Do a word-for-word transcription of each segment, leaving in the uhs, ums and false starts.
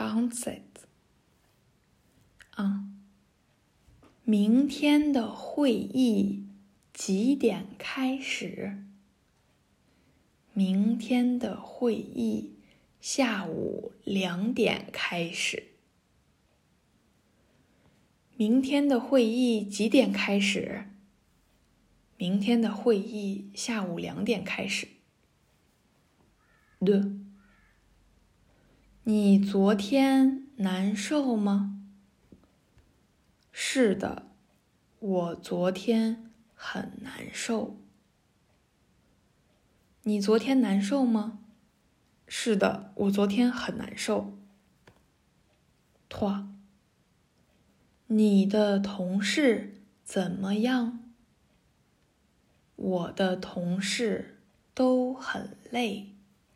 quarante-sept。啊，明天的会议几点开始？明天的会议下午两点开始。明天的会议几点开始？明天的会议下午两点开始。对。你昨天难受吗？是的，我昨天很难受。你昨天难受吗？是的，我昨天很难受。trois。你的同事怎么样？我的同事都很累。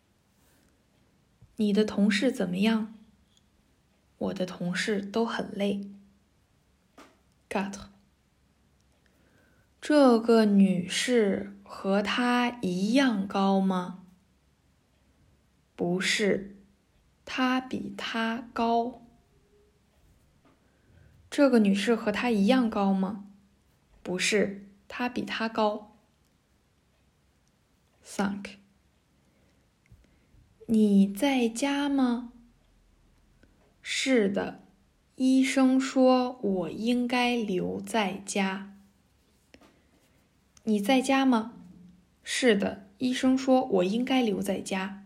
你的同事怎么样？我的同事都很累。quatre。这个女士和她一样高吗？不是，她比她高。这个女士和她一样高吗？不是，她比她高。cinq。你在家吗？是的，医生说我应该留在家。你在家吗？是的，医生说我应该留在家。